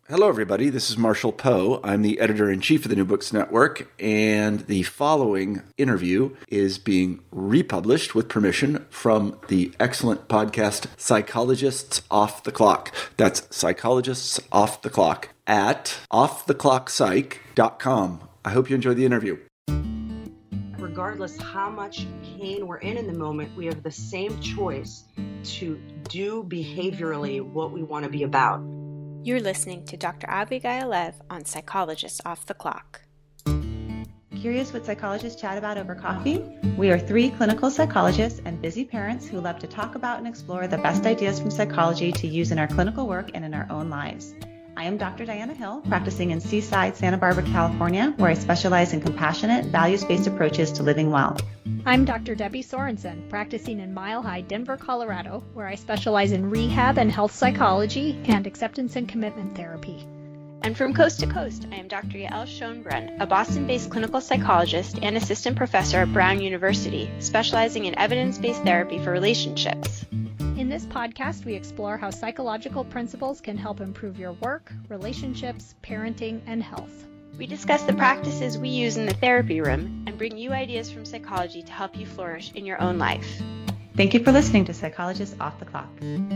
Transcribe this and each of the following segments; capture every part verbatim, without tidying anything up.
Hello, everybody. This is Marshall Poe. I'm the editor-in-chief of the New Books Network, and the following interview is being republished with permission from the excellent podcast Psychologists Off the Clock. That's Psychologists Off the Clock at off the clock psych dot com. I hope you enjoy the interview. Regardless how much pain we're in in the moment, we have the same choice to do behaviorally what we want to be about. You're listening to Doctor Avigail Lev on Psychologists Off the Clock. Curious what psychologists chat about over coffee? We are three clinical psychologists and busy parents who love to talk about and explore the best ideas from psychology to use in our clinical work and in our own lives. I am Doctor Diana Hill, practicing in Seaside, Santa Barbara, California, where I specialize in compassionate, values-based approaches to living well. I'm Doctor Debbie Sorensen, practicing in Mile High, Denver, Colorado, where I specialize in rehab and health psychology and acceptance and commitment therapy. And from coast to coast, I am Doctor Yael Schoenbrunn, a Boston-based clinical psychologist and assistant professor at Brown University, specializing in evidence-based therapy for relationships. In this podcast, we explore how psychological principles can help improve your work, relationships, parenting, and health. We discuss the practices we use in the therapy room and bring you ideas from psychology to help you flourish in your own life. Thank you for listening to Psychologists Off the Clock.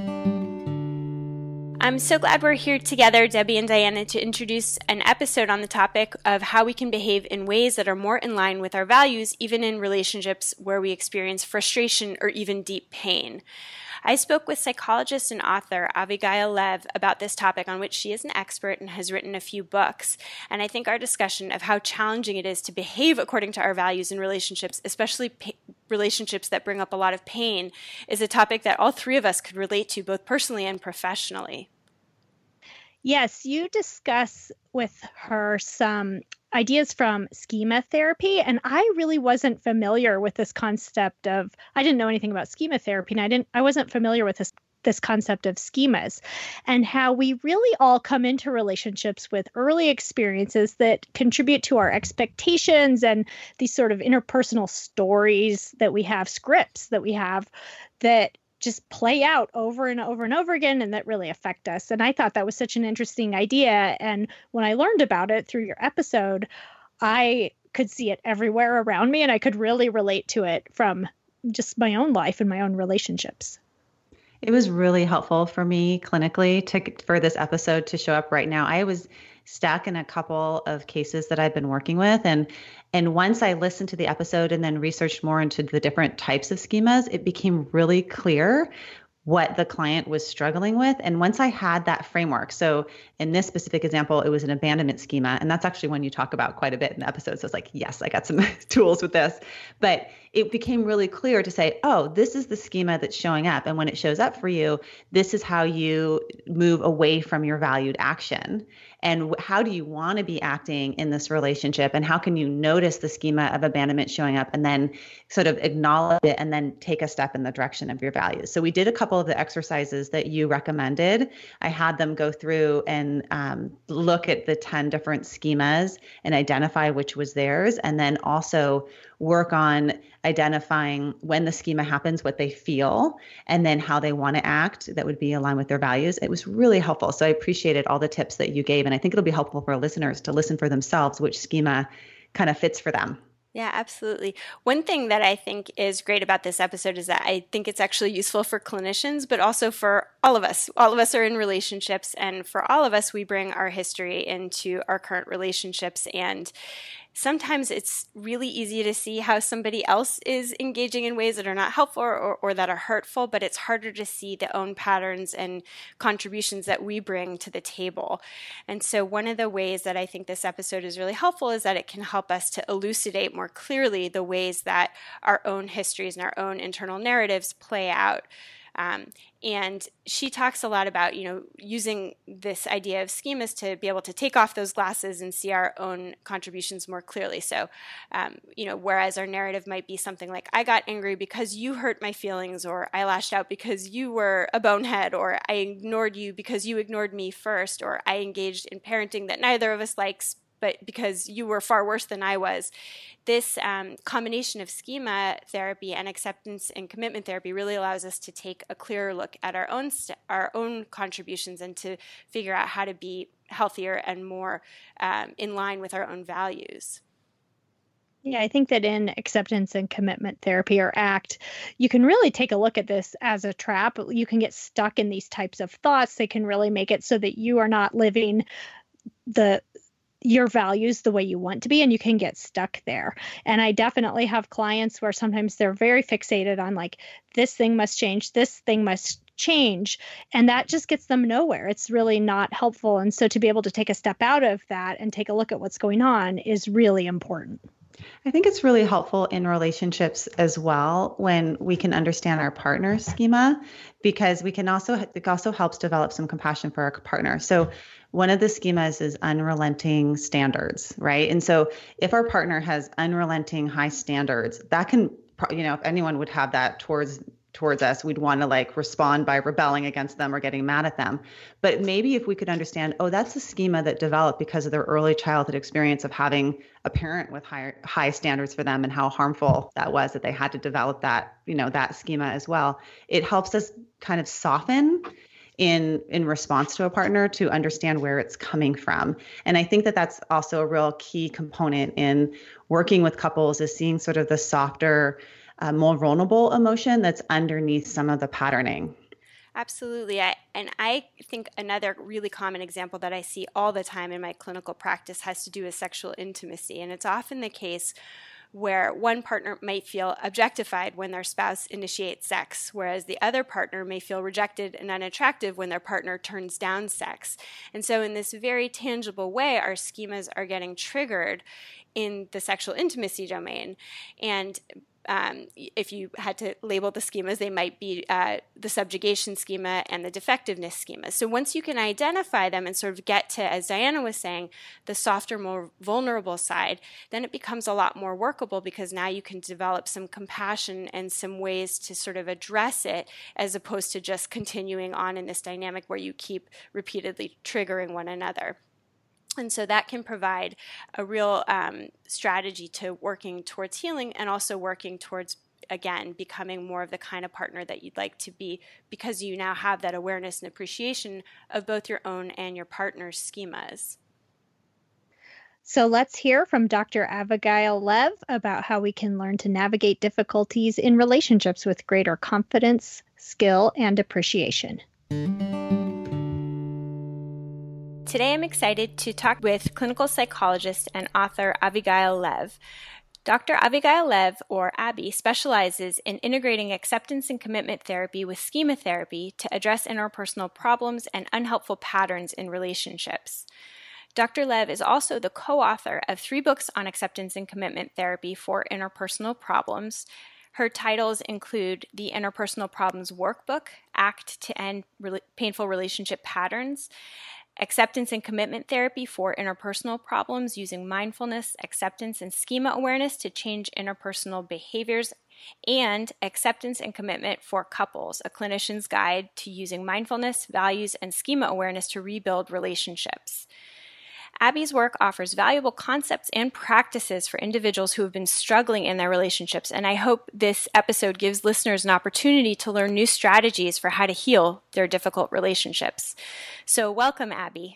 I'm so glad we're here together, Debbie and Diana, to introduce an episode on the topic of how we can behave in ways that are more in line with our values, even in relationships where we experience frustration or even deep pain. I spoke with psychologist and author Avigail Lev about this topic, on which she is an expert and has written a few books. And I think our discussion of how challenging it is to behave according to our values in relationships, especially pa- relationships that bring up a lot of pain, is a topic that all three of us could relate to, both personally and professionally. Yes, you discuss with her some ideas from schema therapy, and I really wasn't familiar with this concept of, I didn't know anything about schema therapy, and I didn't, I wasn't familiar with this, this concept of schemas, and how we really all come into relationships with early experiences that contribute to our expectations and these sort of interpersonal stories that we have, scripts that we have that just play out over and over and over again, and that really affect us. And I thought that was such an interesting idea. And when I learned about it through your episode, I could see it everywhere around me, and I could really relate to it from just my own life and my own relationships. It was really helpful for me clinically to for this episode to show up right now. I was stuck in a couple of cases that I've been working with. And and once I listened to the episode and then researched more into the different types of schemas, it became really clear what the client was struggling with. And once I had that framework, so in this specific example, it was an abandonment schema. And that's actually one you talk about quite a bit in the episode. So it's like, yes, I got some tools with this. But it became really clear to say, oh, this is the schema that's showing up. And when it shows up for you, this is how you move away from your valued action. And how do you want to be acting in this relationship? And how can you notice the schema of abandonment showing up and then sort of acknowledge it and then take a step in the direction of your values? So we did a couple of the exercises that you recommended. I had them go through and um, look at the ten different schemas and identify which was theirs, and then also work on identifying when the schema happens, what they feel, and then how they want to act that would be aligned with their values. It was really helpful. So I appreciated all the tips that you gave. And I think it'll be helpful for our listeners to listen for themselves, which schema kind of fits for them. Yeah, absolutely. One thing that I think is great about this episode is that I think it's actually useful for clinicians, but also for all of us. All of us are in relationships, and for all of us, we bring our history into our current relationships. And sometimes it's really easy to see how somebody else is engaging in ways that are not helpful or, or that are hurtful, but it's harder to see the own patterns and contributions that we bring to the table. And so one of the ways that I think this episode is really helpful is that it can help us to elucidate more clearly the ways that our own histories and our own internal narratives play out. Um, and she talks a lot about, you know, using this idea of schemas to be able to take off those glasses and see our own contributions more clearly. So, um, you know, whereas our narrative might be something like, I got angry because you hurt my feelings, or I lashed out because you were a bonehead, or I ignored you because you ignored me first, or I engaged in parenting that neither of us likes, but because you were far worse than I was. This um, combination of schema therapy and acceptance and commitment therapy really allows us to take a clearer look at our own st- our own contributions and to figure out how to be healthier and more um, in line with our own values. Yeah, I think that in acceptance and commitment therapy, or ACT, you can really take a look at this as a trap. You can get stuck in these types of thoughts. They can really make it so that you are not living the your values the way you want to be, and you can get stuck there. And I definitely have clients where sometimes they're very fixated on like, this thing must change, this thing must change, and that just gets them nowhere. It's really not helpful. And so to be able to take a step out of that and take a look at what's going on is really important. I think it's really helpful in relationships as well when we can understand our partner's schema, because we can also, it also helps develop some compassion for our partner. So one of the schemas is unrelenting standards, right? And so if our partner has unrelenting high standards, that can, you know, if anyone would have that towards towards us, we'd want to like respond by rebelling against them or getting mad at them. But maybe if we could understand, oh, that's a schema that developed because of their early childhood experience of having a parent with high, high standards for them and how harmful that was, that they had to develop that, you know, that schema as well. It helps us kind of soften in in response to a partner to understand where it's coming from. And I think that that's also a real key component in working with couples, is seeing sort of the softer, Uh, more vulnerable emotion that's underneath some of the patterning. Absolutely. I, and I think another really common example that I see all the time in my clinical practice has to do with sexual intimacy. And it's often the case where one partner might feel objectified when their spouse initiates sex, whereas the other partner may feel rejected and unattractive when their partner turns down sex. And so in this very tangible way, our schemas are getting triggered in the sexual intimacy domain. And Um, if you had to label the schemas, they might be uh, the subjugation schema and the defectiveness schema. So once you can identify them and sort of get to, as Diana was saying, the softer, more vulnerable side, then it becomes a lot more workable, because now you can develop some compassion and some ways to sort of address it, as opposed to just continuing on in this dynamic where you keep repeatedly triggering one another. And so that can provide a real um, strategy to working towards healing, and also working towards, again, becoming more of the kind of partner that you'd like to be, because you now have that awareness and appreciation of both your own and your partner's schemas. So let's hear from Doctor Abigail Lev about how we can learn to navigate difficulties in relationships with greater confidence, skill, and appreciation. Today I'm excited to talk with clinical psychologist and author Abigail Lev. Doctor Abigail Lev, or Abby, specializes in integrating acceptance and commitment therapy with schema therapy to address interpersonal problems and unhelpful patterns in relationships. Doctor Lev is also the co-author of three books on acceptance and commitment therapy for interpersonal problems. Her titles include the Interpersonal Problems Workbook, ACT to End Re- Painful Relationship Patterns, Acceptance and Commitment Therapy for Interpersonal Problems Using Mindfulness, Acceptance, and Schema Awareness to Change Interpersonal Behaviors, and Acceptance and Commitment for Couples, a Clinician's Guide to Using Mindfulness, Values, and Schema Awareness to Rebuild Relationships. Abby's work offers valuable concepts and practices for individuals who have been struggling in their relationships, and I hope this episode gives listeners an opportunity to learn new strategies for how to heal their difficult relationships. So welcome, Abby.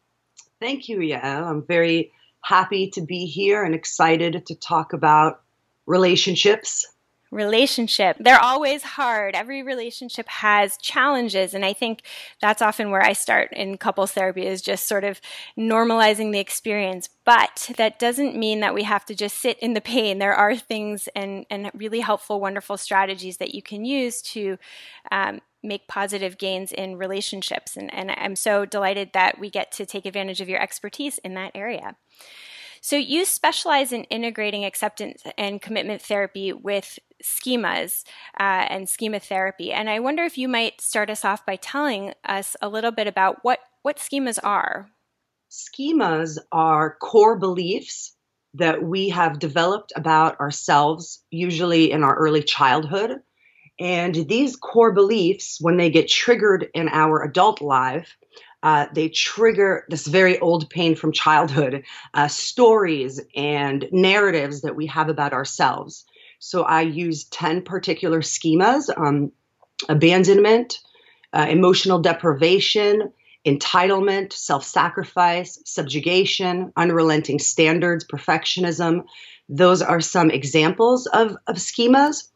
Thank you, Yael. I'm very happy to be here and excited to talk about relationships. Relationship. They're always hard. Every relationship has challenges. And I think that's often where I start in couples therapy, is just sort of normalizing the experience. But that doesn't mean that we have to just sit in the pain. There are things and, and really helpful, wonderful strategies that you can use to um, make positive gains in relationships. And, and I'm so delighted that we get to take advantage of your expertise in that area. So you specialize in integrating acceptance and commitment therapy with schemas uh, and schema therapy. And I wonder if you might start us off by telling us a little bit about what, what schemas are. Schemas are core beliefs that we have developed about ourselves, usually in our early childhood. And these core beliefs, when they get triggered in our adult life, Uh, they trigger this very old pain from childhood, uh, stories and narratives that we have about ourselves. So I use ten particular schemas: um, abandonment, uh, emotional deprivation, entitlement, self-sacrifice, subjugation, unrelenting standards, perfectionism. Those are some examples of, of schemas.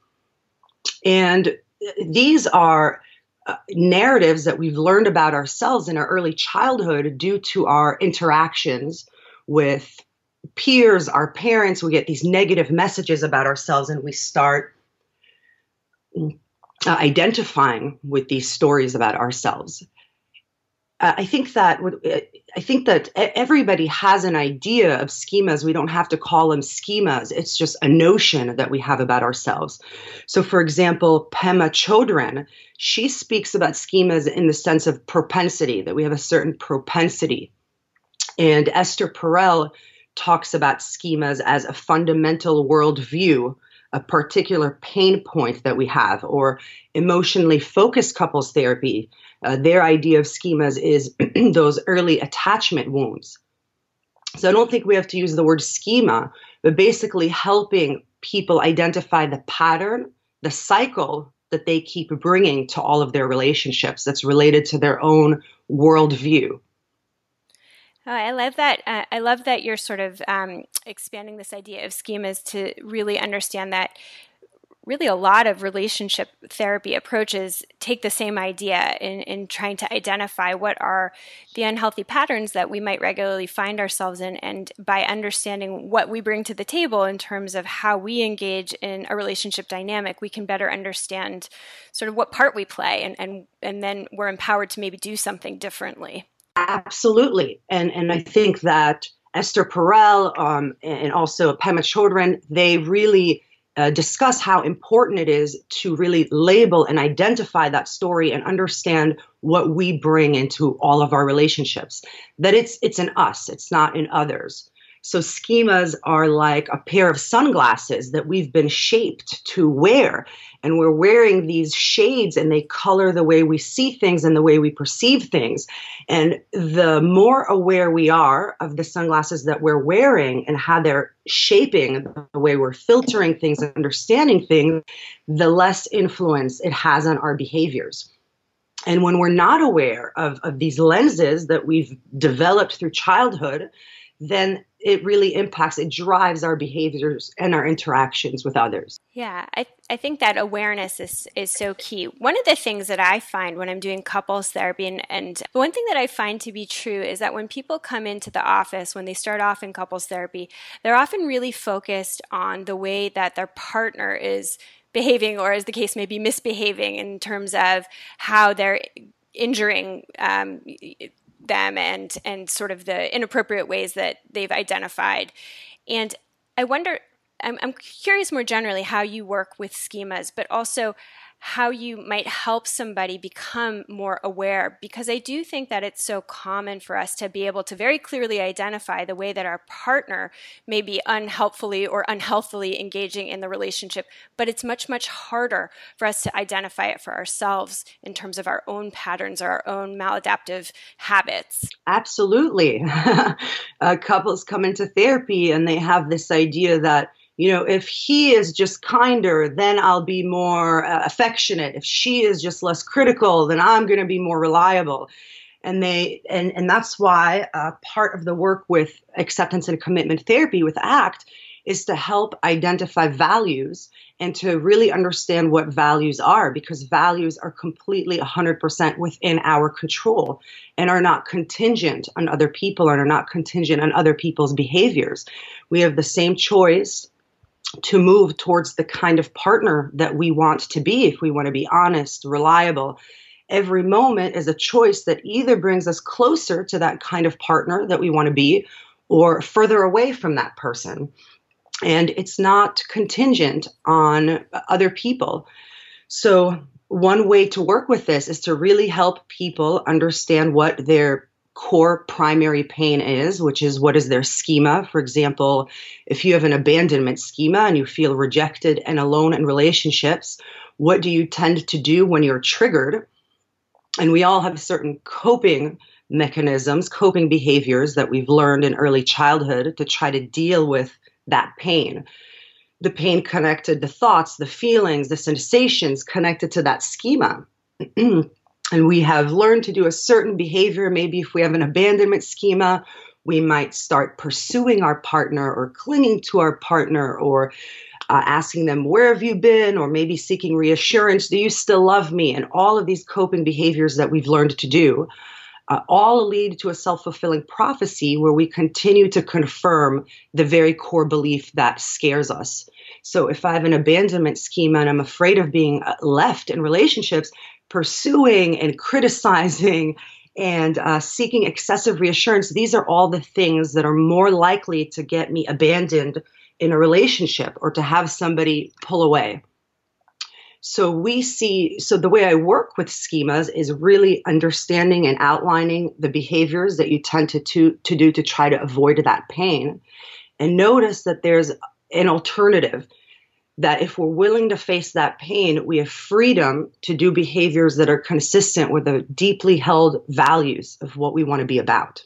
And these are uh, narratives that we've learned about ourselves in our early childhood due to our interactions with peers, our parents. We get these negative messages about ourselves, and we start uh, identifying with these stories about ourselves. Uh, I think that I think that everybody has an idea of schemas. We don't have to call them schemas. It's just a notion that we have about ourselves. So, for example, Pema Chodron, she speaks about schemas in the sense of propensity, that we have a certain propensity. And Esther Perel talks about schemas as a fundamental worldview, a particular pain point that we have, or emotionally focused couples therapy. Uh, their idea of schemas is those early attachment wounds. So I don't think we have to use the word schema, but basically helping people identify the pattern, the cycle that they keep bringing to all of their relationships that's related to their own worldview. Oh, I love that. Uh, I love that you're sort of um, expanding this idea of schemas to really understand that really a lot of relationship therapy approaches take the same idea in, in trying to identify what are the unhealthy patterns that we might regularly find ourselves in. And by understanding what we bring to the table in terms of how we engage in a relationship dynamic, we can better understand sort of what part we play, and, and, and then we're empowered to maybe do something differently. Absolutely. And, and I think that Esther Perel um, and also Pema Chodron, they really Uh, discuss how important it is to really label and identify that story and understand what we bring into all of our relationships, that it's it's in us, it's not in others. So schemas are like a pair of sunglasses that we've been shaped to wear, and we're wearing these shades and they color the way we see things and the way we perceive things. And the more aware we are of the sunglasses that we're wearing and how they're shaping the way we're filtering things and understanding things, the less influence it has on our behaviors. And when we're not aware of, of these lenses that we've developed through childhood, then it really impacts, it drives our behaviors and our interactions with others. Yeah, I, I think that awareness is, is so key. One of the things that I find when I'm doing couples therapy, and, and one thing that I find to be true is that when people come into the office, when they start off in couples therapy, they're often really focused on the way that their partner is behaving, or as the case may be, misbehaving in terms of how they're injuring um, them and and sort of the inappropriate ways that they've identified. And I wonder, I'm, I'm curious more generally how you work with schemas, but also how you might help somebody become more aware, because I do think that it's so common for us to be able to very clearly identify the way that our partner may be unhelpfully or unhealthily engaging in the relationship, but it's much, much harder for us to identify it for ourselves in terms of our own patterns or our own maladaptive habits. Absolutely. uh, couples come into therapy and they have this idea that, you know, if he is just kinder, then I'll be more uh, affectionate. If she is just less critical, then I'm going to be more reliable. And they, and, and that's why uh, part of the work with acceptance and commitment therapy with ACT is to help identify values and to really understand what values are, because values are completely one hundred percent within our control and are not contingent on other people and are not contingent on other people's behaviors. We have the same choice to move towards the kind of partner that we want to be. If we want to be honest, reliable, every moment is a choice that either brings us closer to that kind of partner that we want to be or further away from that person. And it's not contingent on other people. So one way to work with this is to really help people understand what their core primary pain is, which is what is their schema. For example, if you have an abandonment schema and you feel rejected and alone in relationships, what do you tend to do when you're triggered? And we all have certain coping mechanisms, coping behaviors that we've learned in early childhood to try to deal with that pain. The pain connected, the thoughts, the feelings, the sensations connected to that schema. And we have learned to do a certain behavior. Maybe if we have an abandonment schema, we might start pursuing our partner or clinging to our partner or uh, asking them, where have you been? Or maybe seeking reassurance. Do you still love me? And all of these coping behaviors that we've learned to do uh, all lead to a self-fulfilling prophecy where we continue to confirm the very core belief that scares us. So if I have an abandonment schema and I'm afraid of being left in relationships, pursuing and criticizing and uh, seeking excessive reassurance, these are all the things that are more likely to get me abandoned in a relationship or to have somebody pull away. So we see, so the way I work with schemas is really understanding and outlining the behaviors that you tend to, to, to do to try to avoid that pain. And notice that there's an alternative, that if we're willing to face that pain, we have freedom to do behaviors that are consistent with the deeply held values of what we want to be about.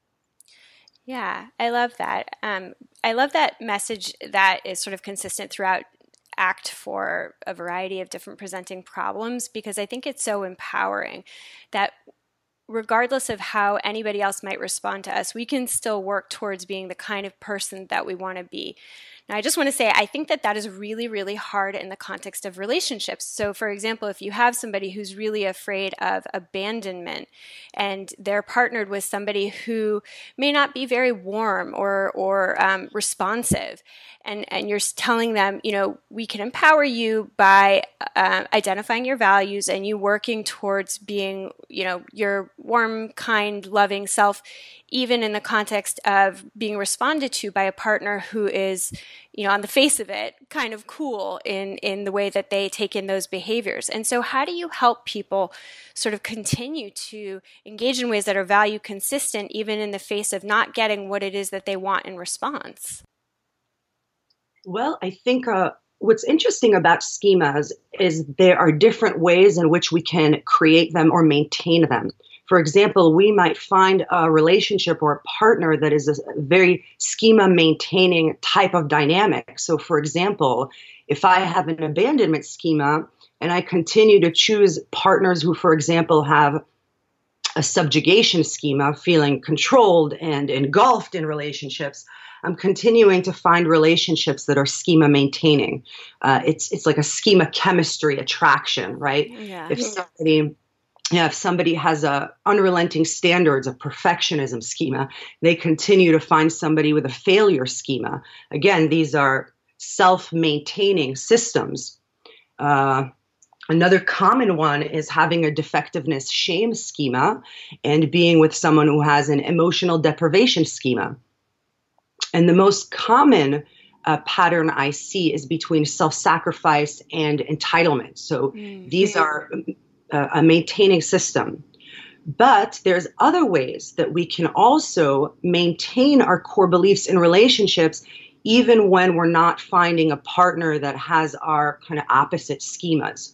Yeah, I love that. Um, I love that message that is sort of consistent throughout ACT for a variety of different presenting problems, because I think it's so empowering that regardless of how anybody else might respond to us, we can still work towards being the kind of person that we want to be. Now, I just want to say, I think that that is really, really hard in the context of relationships. So, for example, if you have somebody who's really afraid of abandonment and they're partnered with somebody who may not be very warm or or um, responsive, and, and you're telling them, you know, we can empower you by uh, identifying your values and you working towards being, you know, your warm, kind, loving self, even in the context of being responded to by a partner who is, you know, on the face of it, kind of cool in, in the way that they take in those behaviors. And so how do you help people sort of continue to engage in ways that are value consistent, even in the face of not getting what it is that they want in response? Well, I think uh, what's interesting about schemas is there are different ways in which we can create them or maintain them. For example, we might find a relationship or a partner that is a very schema-maintaining type of dynamic. So, for example, if I have an abandonment schema and I continue to choose partners who, for example, have a subjugation schema, feeling controlled and engulfed in relationships, I'm continuing to find relationships that are schema-maintaining. Uh, it's it's like a schema chemistry attraction, right? Yeah. If somebody... Yeah, if somebody has a unrelenting standards, a perfectionism schema, they continue to find somebody with a failure schema. Again, these are self-maintaining systems. Uh, another common one is having a defectiveness shame schema and being with someone who has an emotional deprivation schema. And the most common uh, pattern I see is between self-sacrifice and entitlement. So mm-hmm. these are a maintaining system. But there's other ways that we can also maintain our core beliefs in relationships, even when we're not finding a partner that has our kind of opposite schemas.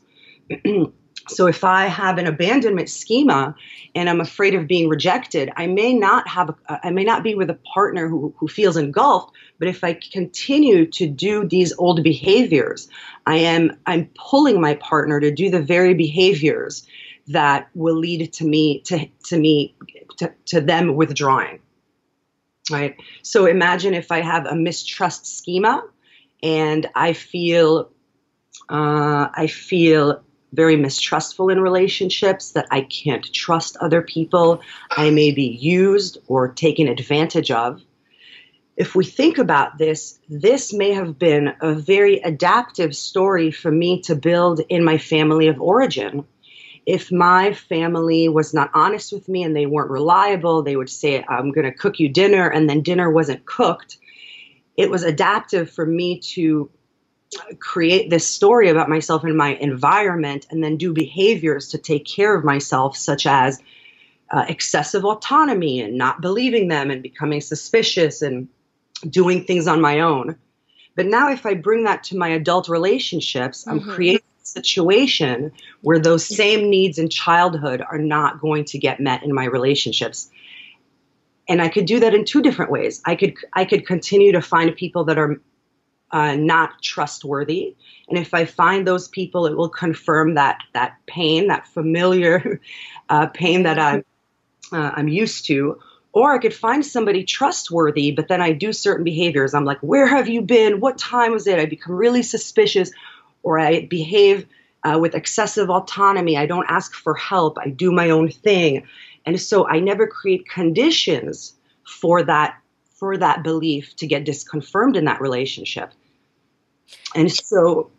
So if I have an abandonment schema and I'm afraid of being rejected, I may not have, a, I may not be with a partner who, who feels engulfed, but if I continue to do these old behaviors, I am, I'm pulling my partner to do the very behaviors that will lead to me, to, to me, to, to them withdrawing, right? So imagine if I have a mistrust schema and I feel, uh, I feel very mistrustful in relationships, that I can't trust other people. I may be used or taken advantage of. If we think about this, this may have been a very adaptive story for me to build in my family of origin. If my family was not honest with me and they weren't reliable, they would say, I'm going to cook you dinner, and then dinner wasn't cooked. It was adaptive for me to create this story about myself in my environment and then do behaviors to take care of myself, such as uh, excessive autonomy and not believing them and becoming suspicious and doing things on my own. But now if I bring that to my adult relationships, mm-hmm. I'm creating situation where those same needs in childhood are not going to get met in my relationships. And I could do that in two different ways. I could I could continue to find people that are uh, not trustworthy. And if I find those people, it will confirm that that pain, that familiar uh, pain that I'm, uh, I'm used to. Or I could find somebody trustworthy, but then I do certain behaviors. I'm like, where have you been? What time was it? I become really suspicious, or I behave uh, with excessive autonomy. I don't ask for help. I do my own thing. And so I never create conditions for that, for that belief to get disconfirmed in that relationship. And so,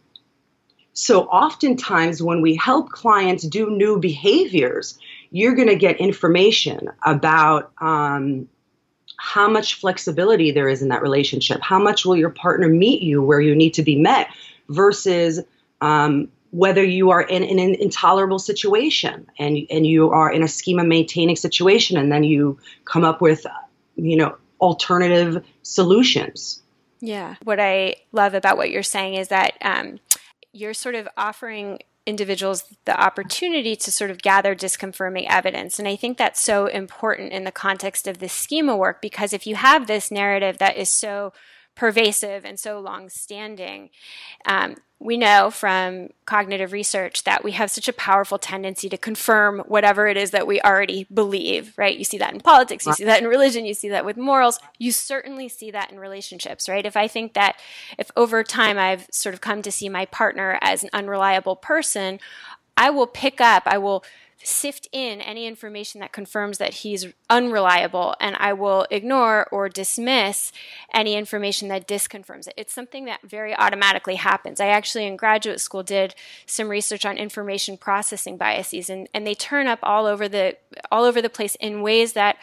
so oftentimes when we help clients do new behaviors, you're going to get information about um, how much flexibility there is in that relationship. How much will your partner meet you where you need to be met versus um, whether you are in, in an intolerable situation and, and you are in a schema maintaining situation, and then you come up with, you know, alternative solutions. Yeah. What I love about what you're saying is that um, you're sort of offering individuals the opportunity to sort of gather disconfirming evidence. And I think that's so important in the context of this schema work, because if you have this narrative that is so pervasive and so long-standing, um, we know from cognitive research that we have such a powerful tendency to confirm whatever it is that we already believe, right? You see that in politics, you see that in religion, you see that with morals, you certainly see that in relationships, right? If I think that if over time I've sort of come to see my partner as an unreliable person, I will pick up, I will sift in any information that confirms that he's unreliable, and I will ignore or dismiss any information that disconfirms it. It's something that very automatically happens. I actually in graduate school did some research on information processing biases, and, and they turn up all over the all over the place in ways that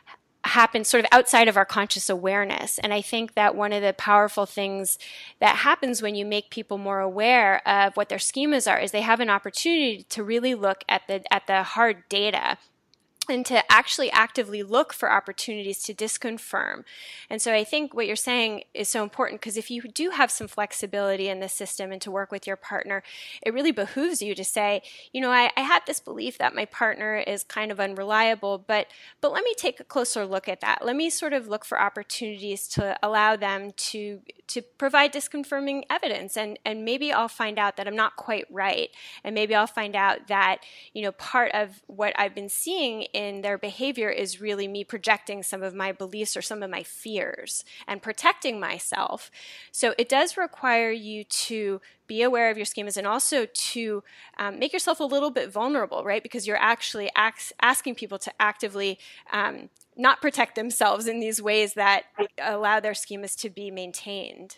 happen sort of outside of our conscious awareness. And I think that one of the powerful things that happens when you make people more aware of what their schemas are is they have an opportunity to really look at the at the hard data and to actually actively look for opportunities to disconfirm. And so I think what you're saying is so important, because if you do have some flexibility in the system and to work with your partner, it really behooves you to say, you know, I, I had this belief that my partner is kind of unreliable, but but let me take a closer look at that. Let me sort of look for opportunities to allow them to to provide disconfirming evidence. And, and maybe I'll find out that I'm not quite right. And maybe I'll find out that, you know, part of what I've been seeing in their behavior is really me projecting some of my beliefs or some of my fears and protecting myself. So it does require you to be aware of your schemas and also to um, make yourself a little bit vulnerable, right? Because you're actually ax- asking people to actively um, not protect themselves in these ways that allow their schemas to be maintained.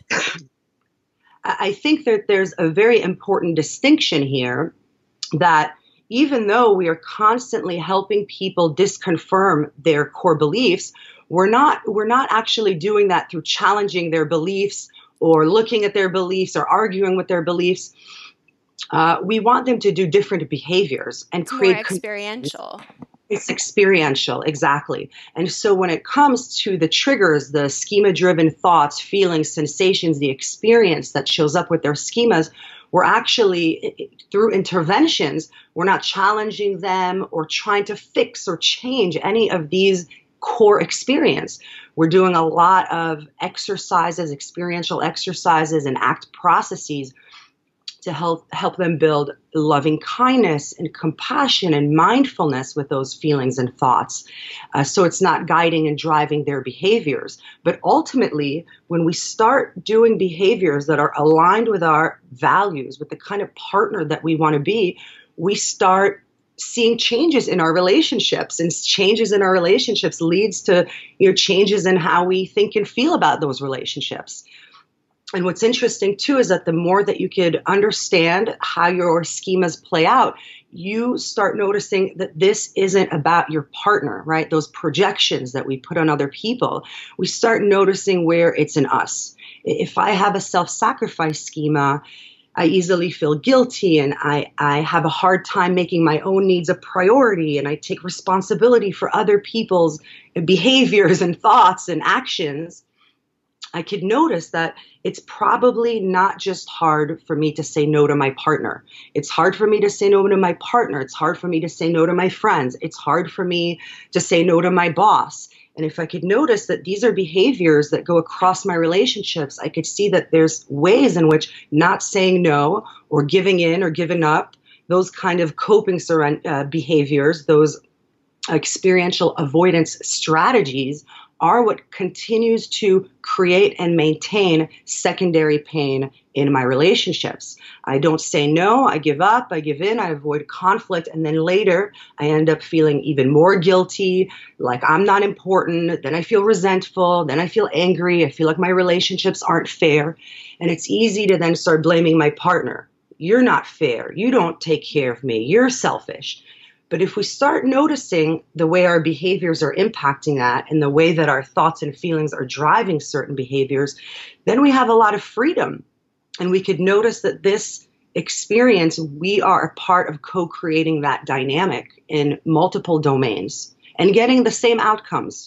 I think that there's a very important distinction here, that even though we are constantly helping people disconfirm their core beliefs, we're not we're not actually doing that through challenging their beliefs or looking at their beliefs or arguing with their beliefs. Uh, we want them to do different behaviors and it's create more experiential. It's experiential, exactly. And so when it comes to the triggers, the schema-driven thoughts, feelings, sensations, the experience that shows up with their schemas, we're actually, through interventions, we're not challenging them or trying to fix or change any of these core experience. We're doing a lot of exercises, experiential exercises and ACT processes to help help them build loving kindness and compassion and mindfulness with those feelings and thoughts. Uh, so it's not guiding and driving their behaviors. But ultimately, when we start doing behaviors that are aligned with our values, with the kind of partner that we want to be, we start seeing changes in our relationships, and changes in our relationships leads to, you know, changes in how we think and feel about those relationships. And what's interesting, too, is that the more that you could understand how your schemas play out, you start noticing that this isn't about your partner, right? Those projections that we put on other people, we start noticing where it's in us. If I have a self-sacrifice schema, I easily feel guilty, and I, I have a hard time making my own needs a priority, and I take responsibility for other people's behaviors and thoughts and actions. I could notice that it's probably not just hard for me to say no to my partner. It's hard for me to say no to my partner. It's hard for me to say no to my friends. It's hard for me to say no to my boss. And if I could notice that these are behaviors that go across my relationships, I could see that there's ways in which not saying no or giving in or giving up, those kind of coping surren- uh, behaviors, those experiential avoidance strategies are what continues to create and maintain secondary pain in my relationships. I don't say no, I give up, I give in, I avoid conflict, and then later I end up feeling even more guilty, like I'm not important, then I feel resentful, then I feel angry, I feel like my relationships aren't fair, and it's easy to then start blaming my partner. You're not fair, you don't take care of me, you're selfish. But if we start noticing the way our behaviors are impacting that and the way that our thoughts and feelings are driving certain behaviors, then we have a lot of freedom. And we could notice that this experience, we are a part of co-creating that dynamic in multiple domains and getting the same outcomes.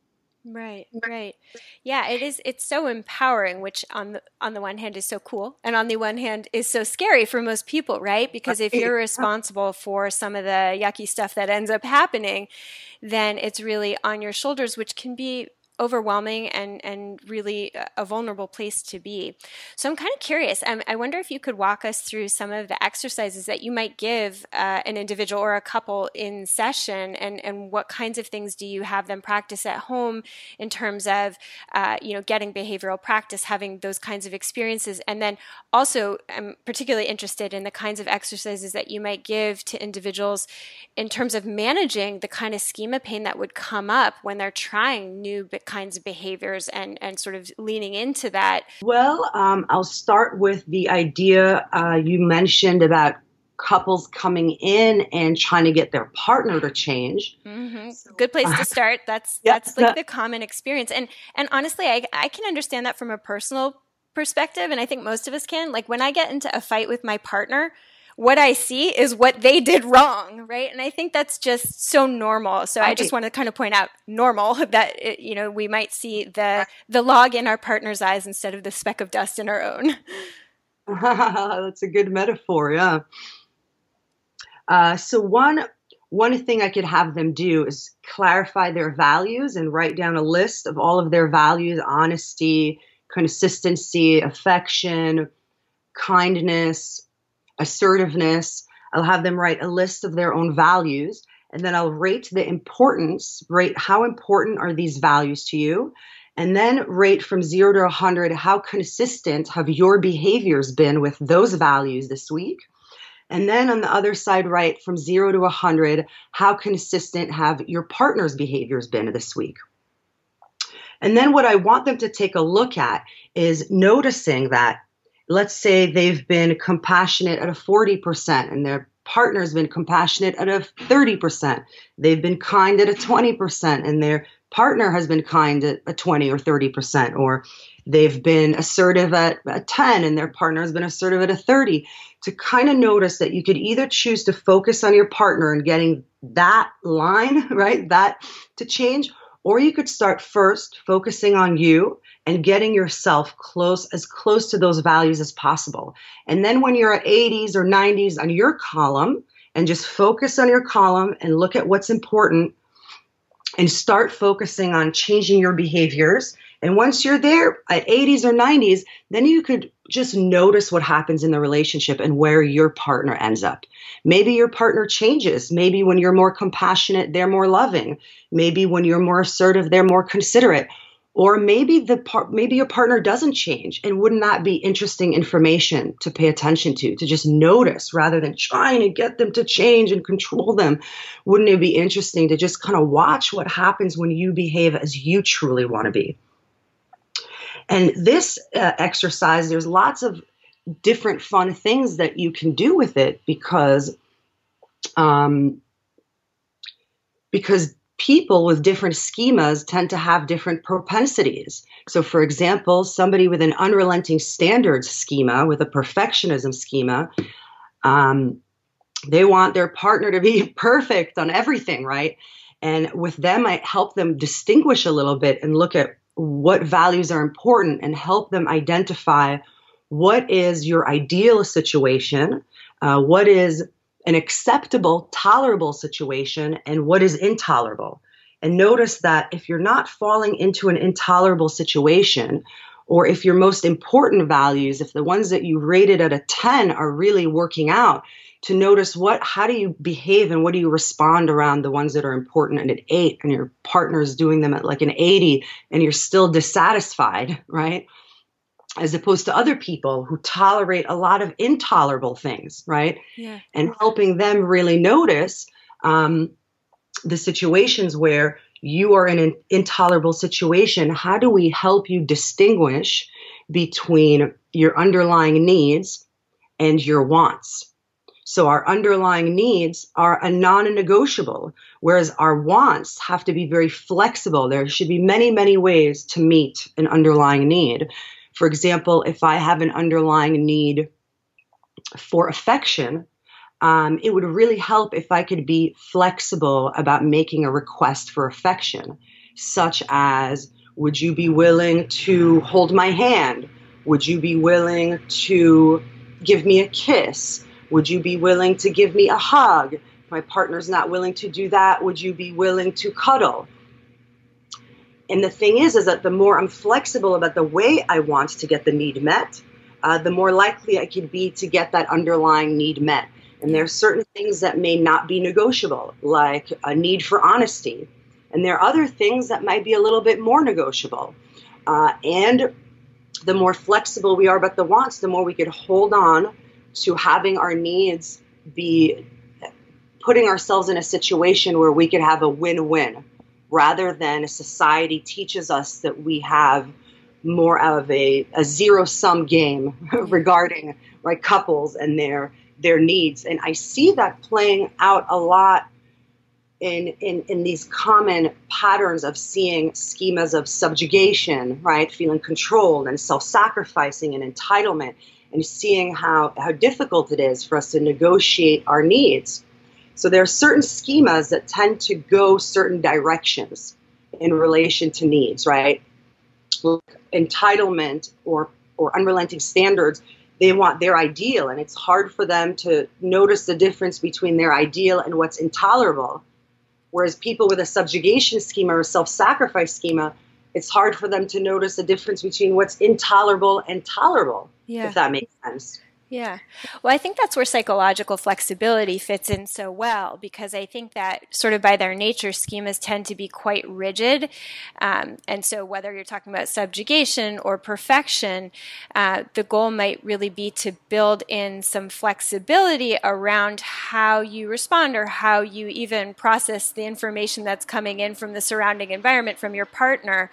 Right, right. Yeah, it is. It's so empowering, which on the on the one hand is so cool, and on the one hand is so scary for most people, right? Because if you're responsible for some of the yucky stuff that ends up happening, then it's really on your shoulders, which can be overwhelming and, and really a vulnerable place to be. So I'm kind of curious. Um, I wonder if you could walk us through some of the exercises that you might give uh, an individual or a couple in session, and, and what kinds of things do you have them practice at home in terms of, uh, you know, getting behavioral practice, having those kinds of experiences. And then also I'm particularly interested in the kinds of exercises that you might give to individuals in terms of managing the kind of schema pain that would come up when they're trying new kinds of behaviors and, and sort of leaning into that. Well, um, I'll start with the idea uh, you mentioned about couples coming in and trying to get their partner to change. Mm-hmm. Good place to start. That's Yep. that's like the common experience. And and honestly, I I can understand that from a personal perspective, and I think most of us can. Like when I get into a fight with my partner, what I see is what they did wrong, right? And I think that's just so normal. So I just want to kind of point out normal that, it, you know, we might see the the log in our partner's eyes instead of the speck of dust in our own. That's a good metaphor, yeah. Uh, so one one thing I could have them do is clarify their values and write down a list of all of their values: honesty, consistency, affection, kindness, assertiveness. I'll have them write a list of their own values, and then I'll rate the importance, rate how important are these values to you, and then rate from zero to one hundred, how consistent have your behaviors been with those values this week. And then on the other side, write from zero to one hundred, how consistent have your partner's behaviors been this week. And then what I want them to take a look at is noticing that, let's say they've been compassionate at a forty percent and their partner's been compassionate at a thirty percent. They've been kind at a twenty percent and their partner has been kind at a twenty or thirty percent. Or they've been assertive at a ten and their partner has been assertive at a thirty. To kind of notice that you could either choose to focus on your partner and getting that line, right, that to change, or you could start first focusing on you and getting yourself close, as close to those values as possible. And then when you're at eighties or nineties on your column, and just focus on your column and look at what's important and start focusing on changing your behaviors. And once you're there at eighties or nineties, then you could just notice what happens in the relationship and where your partner ends up. Maybe your partner changes. Maybe when you're more compassionate, they're more loving. Maybe when you're more assertive, they're more considerate. Or maybe the par- maybe your partner doesn't change. And wouldn't that be interesting information to pay attention to, to just notice rather than trying to get them to change and control them? Wouldn't it be interesting to just kind of watch what happens when you behave as you truly want to be? And this uh, exercise, there's lots of different fun things that you can do with it because, um, because people with different schemas tend to have different propensities. So, for example, somebody with an unrelenting standards schema, with a perfectionism schema, um, they want their partner to be perfect on everything, right? And with them, I help them distinguish a little bit and look at what values are important and help them identify what is your ideal situation, uh, what is an acceptable, tolerable situation, and what is intolerable. And notice that if you're not falling into an intolerable situation, or if your most important values, if the ones that you rated at a ten are really working out, to notice what, how do you behave and what do you respond around the ones that are important at an eight, and your partner is doing them at like an eighty and you're still dissatisfied, right? As opposed to other people who tolerate a lot of intolerable things, right? Yeah. And helping them really notice um, the situations where you are in an intolerable situation. How do we help you distinguish between your underlying needs and your wants? So our underlying needs are a non-negotiable, whereas our wants have to be very flexible. There should be many, many ways to meet an underlying need. For example, if I have an underlying need for affection, um, it would really help if I could be flexible about making a request for affection, such as, would you be willing to hold my hand? Would you be willing to give me a kiss? Would you be willing to give me a hug? If my partner's not willing to do that, would you be willing to cuddle? And the thing is, is that the more I'm flexible about the way I want to get the need met, uh, the more likely I can be to get that underlying need met. And there are certain things that may not be negotiable, like a need for honesty. And there are other things that might be a little bit more negotiable. Uh, and the more flexible we are about the wants, the more we could hold on to having our needs be putting ourselves in a situation where we could have a win-win, rather than a society teaches us that we have more of a, a zero-sum game regarding right couples and their their needs. And I see that playing out a lot in, in, in these common patterns of seeing schemas of subjugation, right? Feeling controlled and self-sacrificing and entitlement, and seeing how, how difficult it is for us to negotiate our needs. So there are certain schemas that tend to go certain directions in relation to needs, right? Entitlement or, or unrelenting standards, they want their ideal, and it's hard for them to notice the difference between their ideal and what's intolerable. Whereas people with a subjugation schema or self-sacrifice schema, it's hard for them to notice the difference between what's intolerable and tolerable, yeah. if that makes sense. Yeah. Well, I think that's where psychological flexibility fits in so well, because I think that sort of by their nature, schemas tend to be quite rigid. Um, and so whether you're talking about subjugation or perfection, uh, the goal might really be to build in some flexibility around how you respond or how you even process the information that's coming in from the surrounding environment, from your partner,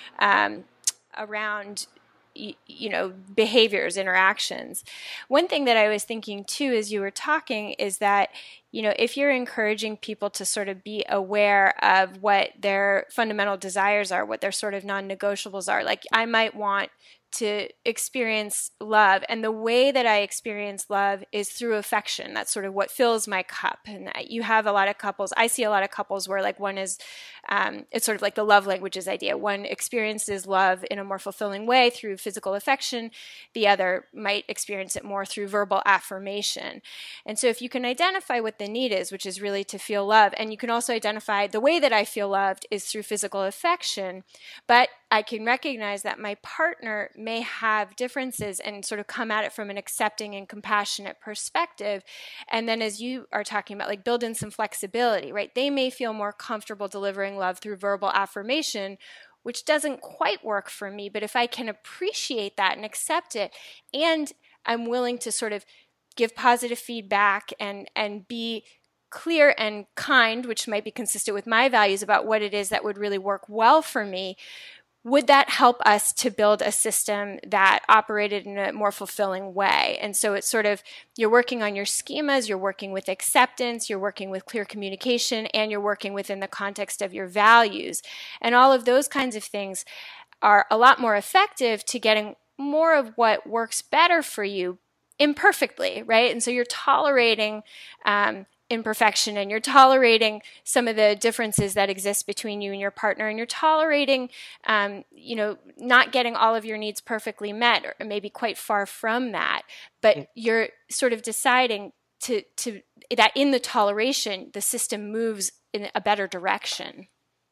um, around you know, behaviors, interactions. One thing that I was thinking too, as you were talking, is that, you know, if you're encouraging people to sort of be aware of what their fundamental desires are, what their sort of non-negotiables are, like I might want to experience love, and the way that I experience love is through affection. That's sort of what fills my cup. And you have a lot of couples, I see a lot of couples where like one is, um, it's sort of like the love languages idea. One experiences love in a more fulfilling way through physical affection. The other might experience it more through verbal affirmation. And so if you can identify what the need is, which is really to feel love, and you can also identify the way that I feel loved is through physical affection, but I can recognize that my partner may have differences and sort of come at it from an accepting and compassionate perspective. And then as you are talking about, like build in some flexibility, right? They may feel more comfortable delivering love through verbal affirmation, which doesn't quite work for me. But if I can appreciate that and accept it, and I'm willing to sort of give positive feedback and, and be clear and kind, which might be consistent with my values about what it is that would really work well for me, would that help us to build a system that operated in a more fulfilling way? And so it's sort of, you're working on your schemas, you're working with acceptance, you're working with clear communication, and you're working within the context of your values. And all of those kinds of things are a lot more effective to getting more of what works better for you imperfectly, right? And so you're tolerating um, imperfection, and you're tolerating some of the differences that exist between you and your partner, and you're tolerating, um, you know, not getting all of your needs perfectly met, or maybe quite far from that, but you're sort of deciding to, to that in the toleration, the system moves in a better direction.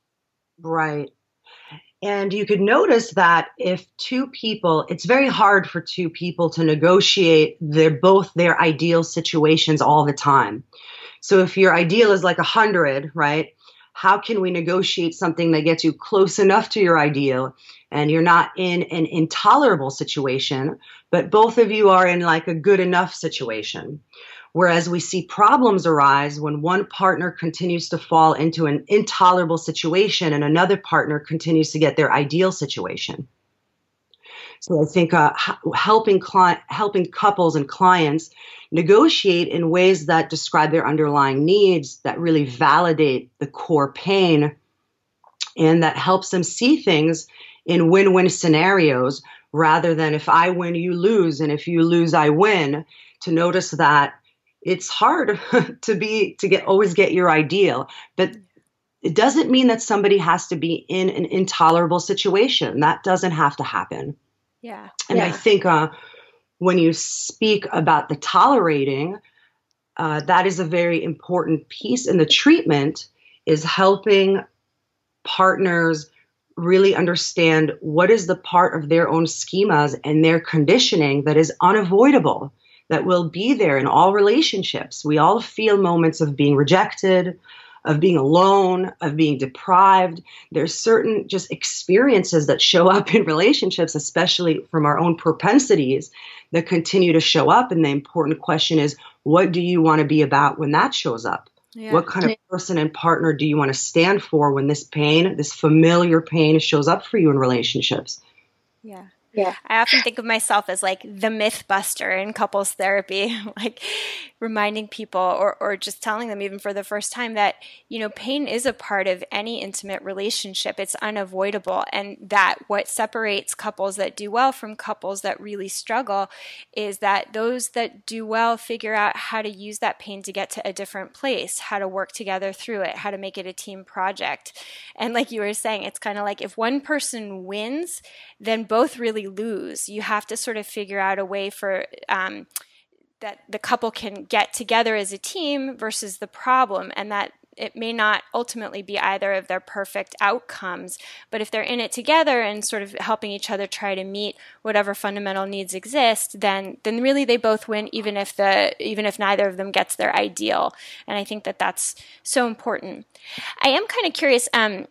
Right. And you could notice that if two people, it's very hard for two people to negotiate their both their ideal situations all the time. So if your ideal is like a hundred, right? How can we negotiate something that gets you close enough to your ideal and you're not in an intolerable situation, but both of you are in like a good enough situation? Whereas we see problems arise when one partner continues to fall into an intolerable situation and another partner continues to get their ideal situation. So I think uh, helping cli- helping couples and clients negotiate in ways that describe their underlying needs, that really validate the core pain, and that helps them see things in win-win scenarios rather than if I win, you lose, and if you lose, I win, to notice that it's hard to be, to get, always get your ideal, but it doesn't mean that somebody has to be in an intolerable situation. That doesn't have to happen. Yeah. And yeah. I think uh, when you speak about the tolerating, uh, that is a very important piece in the treatment, is helping partners really understand what is the part of their own schemas and their conditioning that is unavoidable, that will be there in all relationships. We all feel moments of being rejected, of being alone, of being deprived. There's certain just experiences that show up in relationships, especially from our own propensities, that continue to show up. And the important question is, what do you want to be about when that shows up? Yeah. What kind of person and partner do you want to stand for when this pain, this familiar pain, shows up for you in relationships? Yeah. Yeah. I often think of myself as like the myth buster in couples therapy, like reminding people or, or just telling them even for the first time that, you know, pain is a part of any intimate relationship. It's unavoidable. And that what separates couples that do well from couples that really struggle is that those that do well figure out how to use that pain to get to a different place, how to work together through it, how to make it a team project. And like you were saying, it's kind of like if one person wins, then both really lose. You have to sort of figure out a way for um, that the couple can get together as a team versus the problem, and that it may not ultimately be either of their perfect outcomes, but if they're in it together and sort of helping each other try to meet whatever fundamental needs exist, then then really they both win, even if the even if neither of them gets their ideal. And I think that that's so important. I am kind of curious. Um,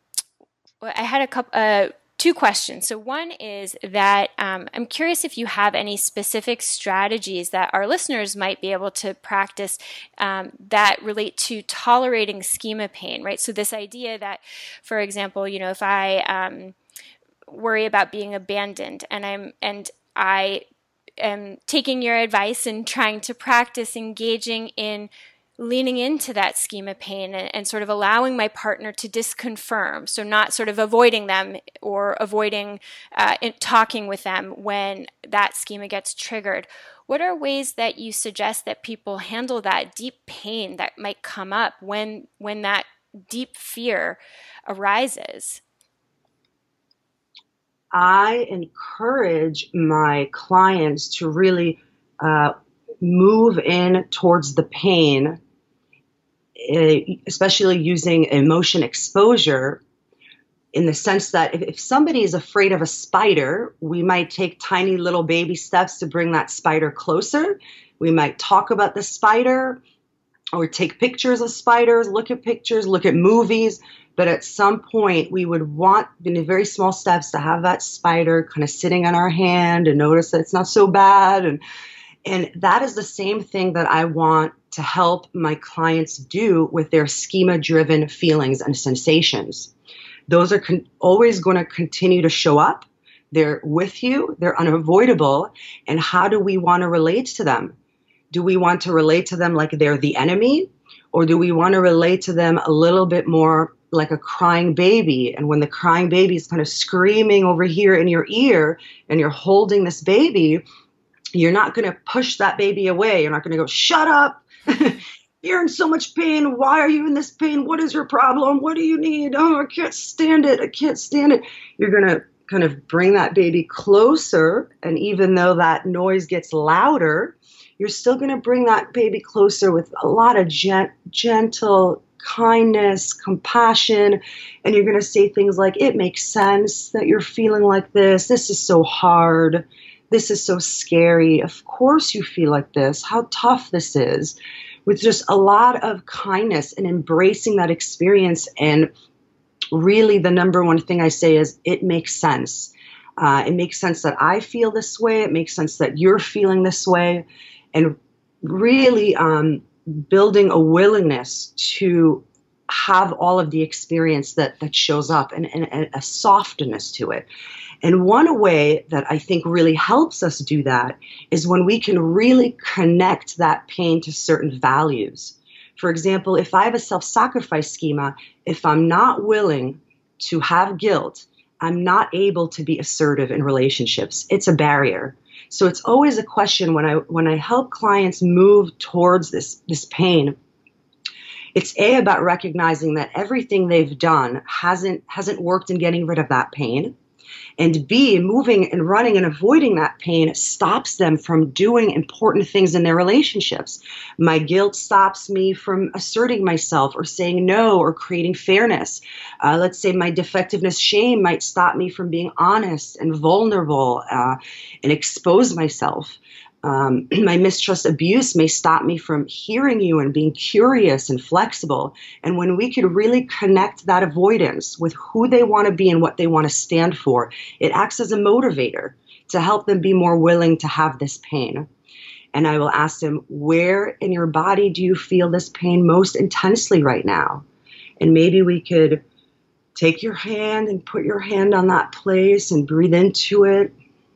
I had a couple. Uh, Two questions. So one is that um, I'm curious if you have any specific strategies that our listeners might be able to practice um, that relate to tolerating schema pain, right? So this idea that, for example, you know, if I um, worry about being abandoned and I'm and I am taking your advice and trying to practice engaging in leaning into that schema pain and, and sort of allowing my partner to disconfirm. So not sort of avoiding them or avoiding uh, in, talking with them when that schema gets triggered. What are ways that you suggest that people handle that deep pain that might come up when when that deep fear arises? I encourage my clients to really uh, move in towards the pain, especially using emotion exposure, in the sense that if, if somebody is afraid of a spider, we might take tiny little baby steps to bring that spider closer. We might talk about the spider or take pictures of spiders, look at pictures, look at movies. But at some point, we would want, in very small steps, to have that spider kind of sitting on our hand and notice that it's not so bad. And And that is the same thing that I want to help my clients do with their schema-driven feelings and sensations. Those are con- always going to continue to show up. They're with you. They're unavoidable. And how do we want to relate to them? Do we want to relate to them like they're the enemy? Or do we want to relate to them a little bit more like a crying baby? And when the crying baby is kind of screaming over here in your ear and you're holding this baby, you're not going to push that baby away. You're not going to go, shut up, you're in so much pain. Why are you in this pain? What is your problem? What do you need? Oh, I can't stand it. I can't stand it. You're going to kind of bring that baby closer. And even though that noise gets louder, you're still going to bring that baby closer with a lot of gent- gentle kindness, compassion. And you're going to say things like, it makes sense that you're feeling like this. This is so hard. This is so scary. Of course you feel like this. How tough this is. With just a lot of kindness and embracing that experience. And really the number one thing I say is it makes sense. Uh, it makes sense that I feel this way. It makes sense that you're feeling this way. And really um, building a willingness to have all of the experience that, that shows up and, and, and a softness to it. And one way that I think really helps us do that is when we can really connect that pain to certain values. For example, if I have a self-sacrifice schema, if I'm not willing to have guilt, I'm not able to be assertive in relationships. It's a barrier. So it's always a question when I when I help clients move towards this, this pain. It's A, about recognizing that everything they've done hasn't hasn't worked in getting rid of that pain. And B, moving and running and avoiding that pain stops them from doing important things in their relationships. My guilt stops me from asserting myself or saying no or creating fairness. Uh, let's say my defectiveness shame might stop me from being honest and vulnerable uh, and expose myself. Um, my mistrust abuse may stop me from hearing you and being curious and flexible. And when we could really connect that avoidance with who they want to be and what they want to stand for, it acts as a motivator to help them be more willing to have this pain. And I will ask them, where in your body do you feel this pain most intensely right now? And maybe we could take your hand and put your hand on that place and breathe into it.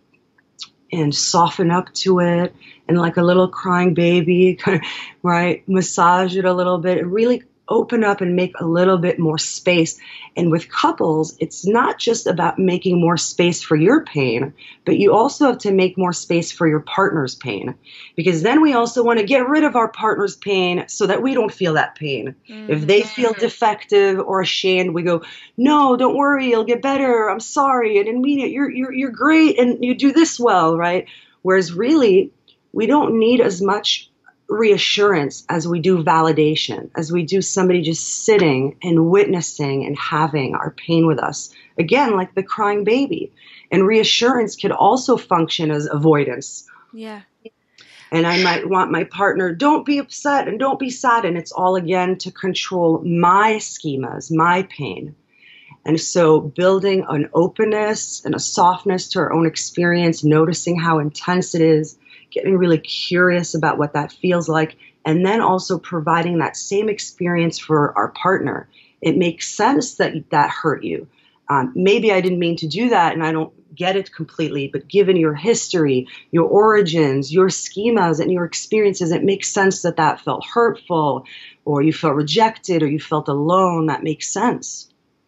And soften up to it, and like a little crying baby, right, massage it a little bit, and really open up and make a little bit more space. And with couples, it's not just about making more space for your pain, but you also have to make more space for your partner's pain. Because then we also want to get rid of our partner's pain so that we don't feel that pain. Mm-hmm. If they feel defective or ashamed, we go, no, don't worry, it'll get better. I'm sorry, I didn't mean it. You're, you're, you're great and you do this well, right? Whereas really, we don't need as much reassurance as we do validation, as we do somebody just sitting and witnessing and having our pain with us. Again, like the crying baby. And reassurance could also function as avoidance. Yeah. And I might want my partner, don't be upset and don't be sad. And it's all, again, to control my schemas, my pain. And so building an openness and a softness to our own experience, noticing how intense it is, getting really curious about what that feels like, and then also providing that same experience for our partner. It makes sense that that hurt you. Um, maybe I didn't mean to do that and I don't get it completely, but given your history, your origins, your schemas, and your experiences, it makes sense that that felt hurtful, or you felt rejected, or you felt alone. That makes sense.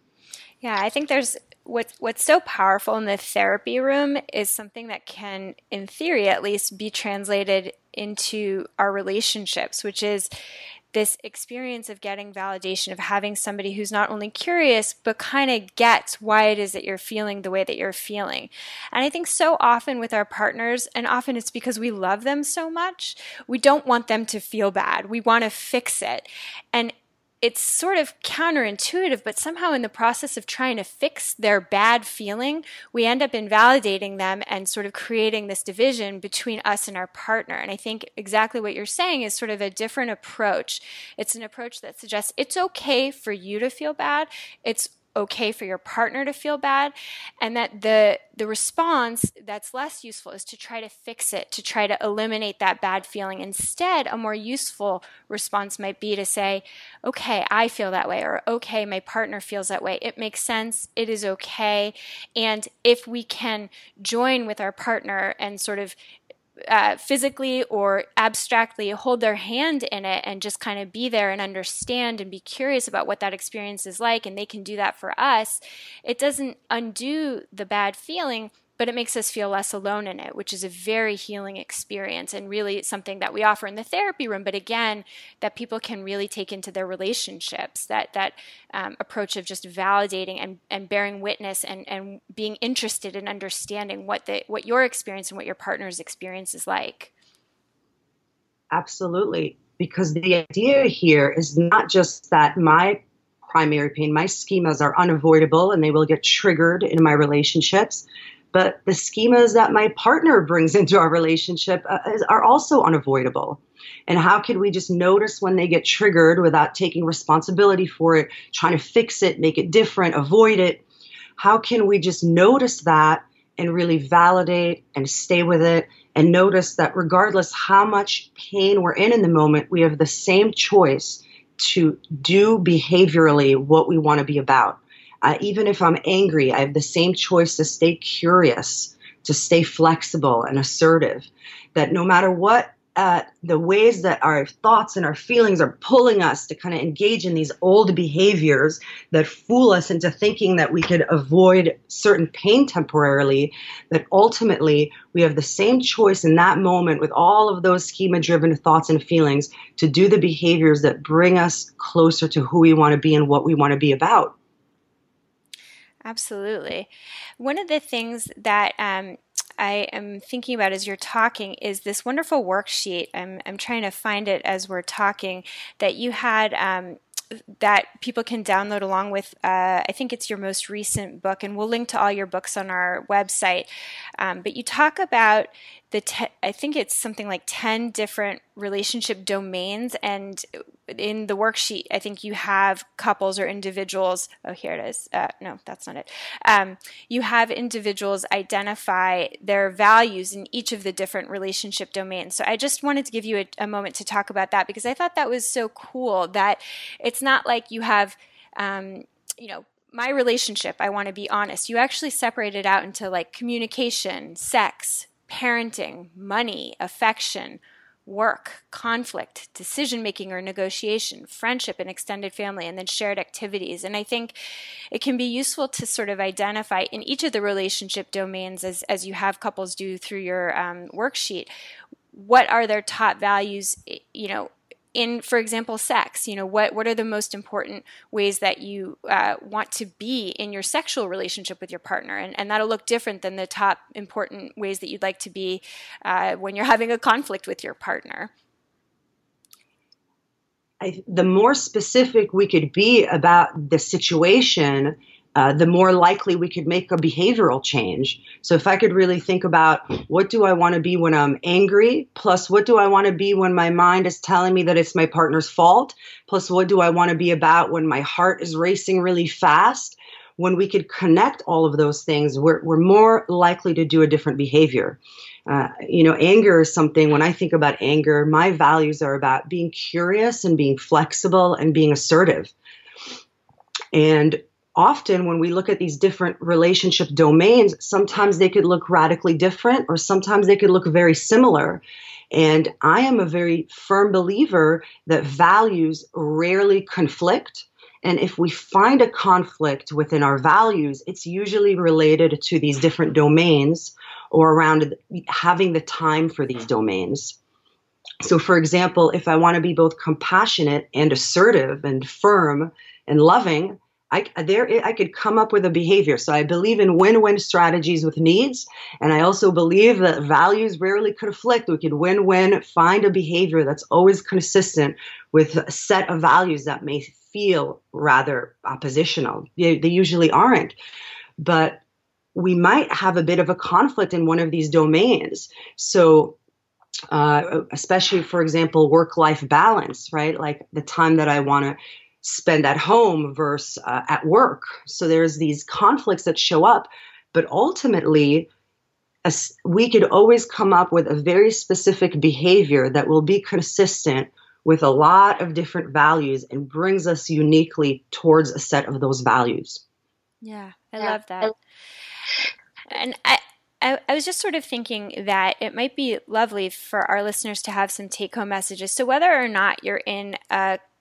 Yeah, I think there's What, what's so powerful in the therapy room is something that can, in theory at least, be translated into our relationships, which is this experience of getting validation, of having somebody who's not only curious, but kind of gets why it is that you're feeling the way that you're feeling. And I think so often with our partners, and often it's because we love them so much, we don't want them to feel bad. We want to fix it. And it's sort of counterintuitive, but somehow in the process of trying to fix their bad feeling, we end up invalidating them and sort of creating this division between us and our partner. And I think exactly what you're saying is sort of a different approach. It's an approach that suggests it's okay for you to feel bad. It's okay for your partner to feel bad, and that the the response that's less useful is to try to fix it, to try to eliminate that bad feeling. Instead, a more useful response might be to say, okay, I feel that way, or okay, my partner feels that way. It makes sense. It is okay. And if we can join with our partner and sort of Uh, physically or abstractly hold their hand in it and just kind of be there and understand and be curious about what that experience is like, and they can do that for us, it doesn't undo the bad feeling, but it makes us feel less alone in it, which is a very healing experience and really something that we offer in the therapy room. But again, that people can really take into their relationships, that that um, approach of just validating and, and bearing witness and, and being interested in understanding what the what your experience and what your partner's experience is like. Absolutely. Because the idea here is not just that my primary pain, my schemas are unavoidable and they will get triggered in my relationships, but the schemas that my partner brings into our relationship uh, are also unavoidable. And how can we just notice when they get triggered without taking responsibility for it, trying to fix it, make it different, avoid it? How can we just notice that and really validate and stay with it and notice that regardless how much pain we're in in the moment, we have the same choice to do behaviorally what we want to be about. Uh, even if I'm angry, I have the same choice to stay curious, to stay flexible and assertive, that no matter what uh, the ways that our thoughts and our feelings are pulling us to kind of engage in these old behaviors that fool us into thinking that we could avoid certain pain temporarily, that ultimately we have the same choice in that moment with all of those schema-driven thoughts and feelings to do the behaviors that bring us closer to who we want to be and what we want to be about. Absolutely. One of the things that um, I am thinking about as you're talking is this wonderful worksheet. I'm, I'm trying to find it as we're talking that you had um, that people can download along with, uh, I think it's your most recent book, and we'll link to all your books on our website. Um, but you talk about the, te- I think it's something like ten different relationship domains. And in the worksheet, I think you have couples or individuals. Oh, here it is. Uh, no, that's not it. Um, you have individuals identify their values in each of the different relationship domains. So I just wanted to give you a, a moment to talk about that, because I thought that was so cool that it's not like you have, um, you know, my relationship, I want to be honest. You actually separate it out into like communication, sex, parenting, money, affection, work, conflict, decision-making or negotiation, friendship and extended family, and then shared activities. And I think it can be useful to sort of identify in each of the relationship domains, as, as you have couples do through your um, worksheet, what are their top values, you know, in, for example, sex. You know, what, what are the most important ways that you uh, want to be in your sexual relationship with your partner? And, and that'll look different than the top important ways that you'd like to be uh, when you're having a conflict with your partner. I, the more specific we could be about the situation, uh, the more likely we could make a behavioral change. So if I could really think about what do I want to be when I'm angry, plus what do I want to be when my mind is telling me that it's my partner's fault, plus what do I want to be about when my heart is racing really fast, when we could connect all of those things, we're, we're more likely to do a different behavior. Uh, you know, anger is something, when I think about anger, my values are about being curious and being flexible and being assertive. And often when we look at these different relationship domains, sometimes they could look radically different or sometimes they could look very similar. And I am a very firm believer that values rarely conflict. And if we find a conflict within our values, it's usually related to these different domains or around having the time for these domains. So for example, if I want to be both compassionate and assertive and firm and loving, I, there, I could come up with a behavior. So I believe in win-win strategies with needs. And I also believe that values rarely conflict. We could win-win, find a behavior that's always consistent with a set of values that may feel rather oppositional. They, they usually aren't. But we might have a bit of a conflict in one of these domains. So uh, especially, for example, work-life balance, right? Like the time that I want to spend at home versus uh, at work. So there's these conflicts that show up, but ultimately a, we could always come up with a very specific behavior that will be consistent with a lot of different values and brings us uniquely towards a set of those values. Yeah, I yeah. love that. And I, I, I was just sort of thinking that it might be lovely for our listeners to have some take-home messages. So whether or not you're in a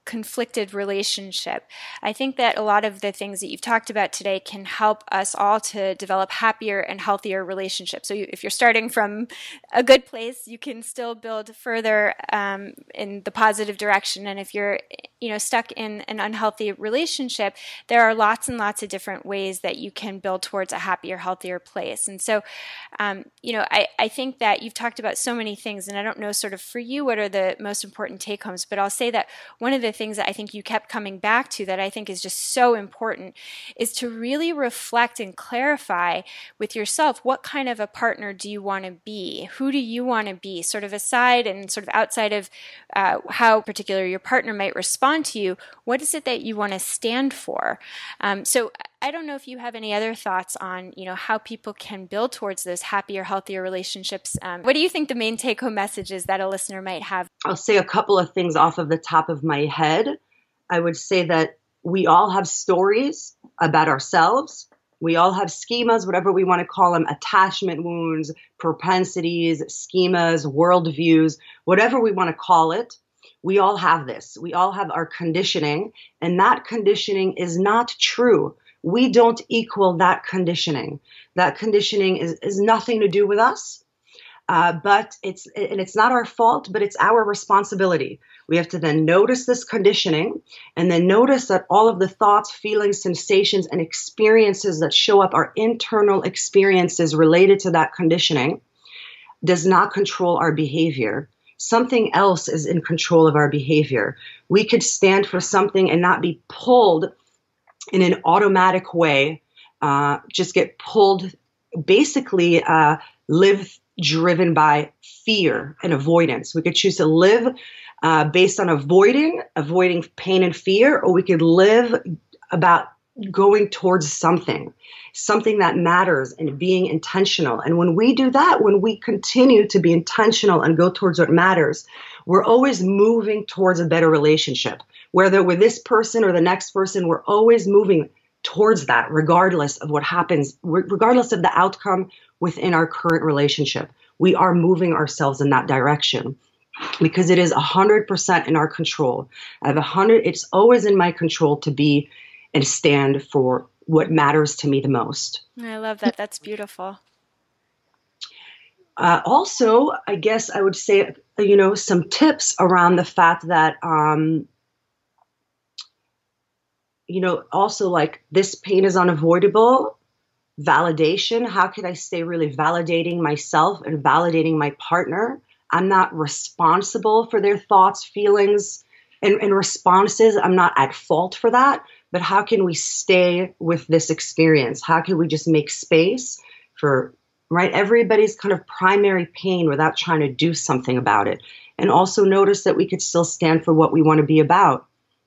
conflicted relationship. I think that a lot of the things that you've talked about today can help us all to develop happier and healthier relationships. So you, if you're starting from a good place, you can still build further um, in the positive direction. And if you're, you know, stuck in an unhealthy relationship, there are lots and lots of different ways that you can build towards a happier, healthier place. And so, um, you know, I, I think that you've talked about so many things, and I don't know sort of for you what are the most important take homes, but I'll say that one of the things that I think you kept coming back to that I think is just so important is to really reflect and clarify with yourself, what kind of a partner do you want to be? Who do you want to be? Sort of aside and sort of outside of uh, how particular your partner might respond to you, what is it that you want to stand for? Um, so I don't know if you have any other thoughts on, you know, how people can build towards those happier, healthier relationships. Um, what do you think the main take-home message is that a listener might have? I'll say a couple of things off of the top of my head. I would say that we all have stories about ourselves. We all have schemas, whatever we want to call them, attachment wounds, propensities, schemas, worldviews, whatever we want to call it. We all have this. We all have our conditioning, and that conditioning is not true. We don't equal that conditioning. That conditioning is, is nothing to do with us, uh, but it's and it's not our fault, but it's our responsibility. We have to then notice this conditioning and then notice that all of the thoughts, feelings, sensations, and experiences that show up, our internal experiences related to that conditioning, does not control our behavior. Something else is in control of our behavior. We could stand for something and not be pulled in an automatic way, uh, just get pulled, basically uh, live driven by fear and avoidance. We could choose to live uh, based on avoiding, avoiding pain and fear, or we could live about going towards something, something that matters and being intentional. And when we do that, when we continue to be intentional and go towards what matters, we're always moving towards a better relationship. Whether with this person or the next person, we're always moving towards that, regardless of what happens, regardless of the outcome within our current relationship. We are moving ourselves in that direction because it is one hundred percent in our control. I have one hundred, it's always in my control to be and stand for what matters to me the most. I love that. That's beautiful. Uh, also, I guess I would say, you know, some tips around the fact that, um, you know, also like this pain is unavoidable. Validation. How can I stay really validating myself and validating my partner? I'm not responsible for their thoughts, feelings, and, and responses. I'm not at fault for that. But how can we stay with this experience? How can we just make space for, right, everybody's kind of primary pain without trying to do something about it? And also notice that we could still stand for what we want to be about.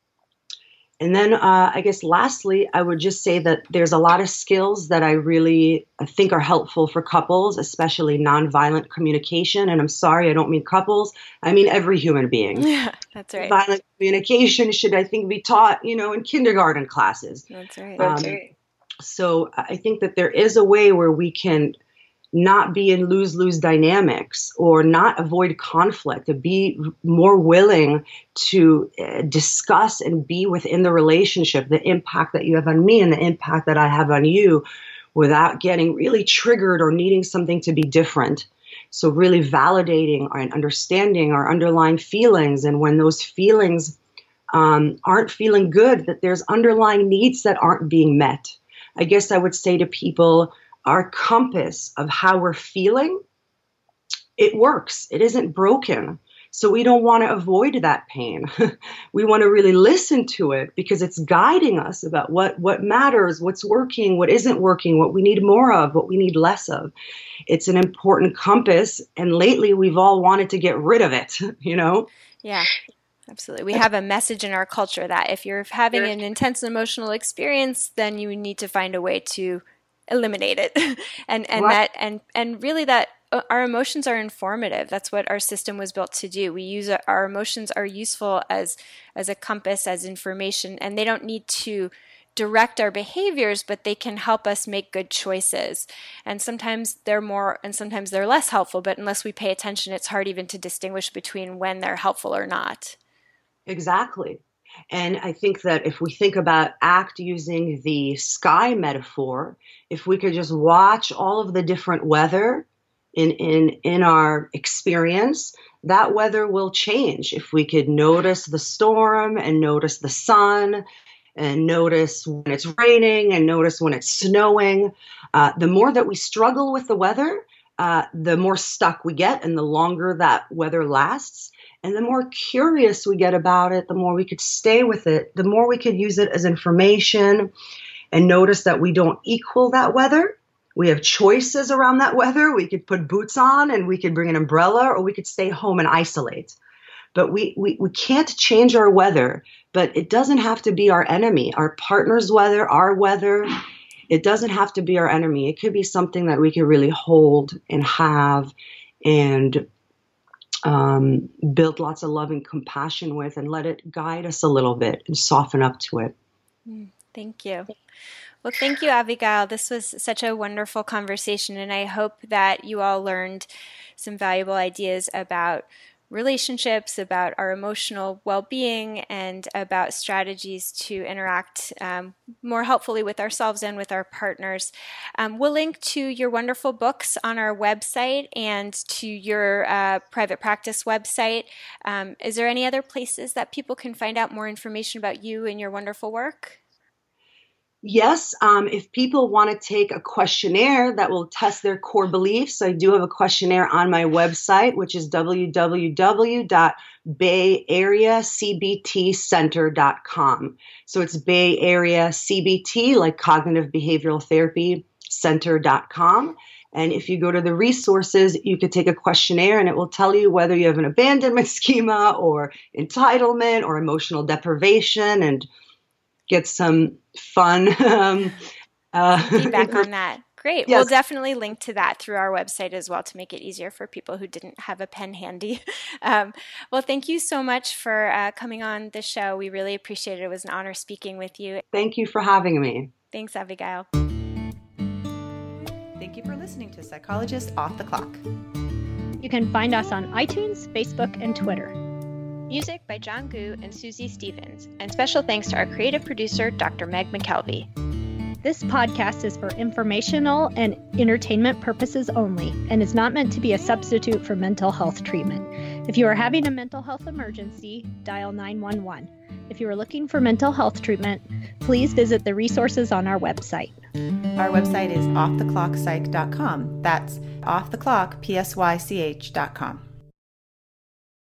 And then uh, I guess lastly, I would just say that there's a lot of skills that I really think are helpful for couples, especially nonviolent communication. And I'm sorry, I don't mean couples. I mean every human being. Yeah, that's right. Violent communication should, I think, be taught, you know, in kindergarten classes. That's right. Um, That's right. So I think that there is a way where we can not be in lose-lose dynamics or not avoid conflict, to be more willing to uh, discuss and be within the relationship, the impact that you have on me and the impact that I have on you, without getting really triggered or needing something to be different. So really validating and understanding our underlying feelings, and when those feelings um, aren't feeling good, that there's underlying needs that aren't being met. I guess I would say to people, our compass of how we're feeling, it works. It isn't broken. So we don't want to avoid that pain. We want to really listen to it because it's guiding us about what, what matters, what's working, what isn't working, what we need more of, what we need less of. It's an important compass. And lately we've all wanted to get rid of it, you know? Yeah. Absolutely. We have a message in our culture that if you're having an intense emotional experience, then you need to find a way to eliminate it. and and Right. that and and really that uh, our emotions are informative. That's what our system was built to do. We use our, our emotions are useful as as a compass, as information, and they don't need to direct our behaviors, but they can help us make good choices. And sometimes they're more and sometimes they're less helpful, but unless we pay attention, it's hard even to distinguish between when they're helpful or not. Exactly. And I think that if we think about ACT using the sky metaphor, if we could just watch all of the different weather in, in, in our experience, that weather will change. If we could notice the storm and notice the sun and notice when it's raining and notice when it's snowing, uh, the more that we struggle with the weather, uh, the more stuck we get and the longer that weather lasts. And the more curious we get about it, the more we could stay with it, the more we could use it as information and notice that we don't equal that weather. We have choices around that weather. We could put boots on and we could bring an umbrella, or we could stay home and isolate. But we, we, we can't change our weather, but it doesn't have to be our enemy. Our partner's weather, our weather, it doesn't have to be our enemy. It could be something that we can really hold and have and um, build lots of love and compassion with, and let it guide us a little bit and soften up to it. Thank you. Well, thank you, Abigail. This was such a wonderful conversation, and I hope that you all learned some valuable ideas about relationships, about our emotional well-being, and about strategies to interact um, more helpfully with ourselves and with our partners. Um, we'll link to your wonderful books on our website and to your uh, private practice website. Um, is there any other places that people can find out more information about you and your wonderful work? Yes, um, if people want to take a questionnaire that will test their core beliefs, I do have a questionnaire on my website, which is w w w dot bay area c b t center dot com. So it's Bay Area C B T, like Cognitive Behavioral Therapy, center dot com. And if you go to the resources, you could take a questionnaire and it will tell you whether you have an abandonment schema or entitlement or emotional deprivation, and get some fun um, uh, feedback on that. Great. Yes. We'll definitely link to that through our website as well to make it easier for people who didn't have a pen handy. Um, well, thank you so much for uh, coming on the show. We really appreciate it. It was an honor speaking with you. Thank you for having me. Thanks, Abigail. Thank you for listening to Psychologist Off the Clock. You can find us on iTunes, Facebook, and Twitter. Music by John Gu and Susie Stevens, and special thanks to our creative producer, Doctor Meg McKelvey. This podcast is for informational and entertainment purposes only and is not meant to be a substitute for mental health treatment. If you are having a mental health emergency, dial nine one one. If you are looking for mental health treatment, please visit the resources on our website. Our website is off the clock psych dot com. That's off the clock psych dot com.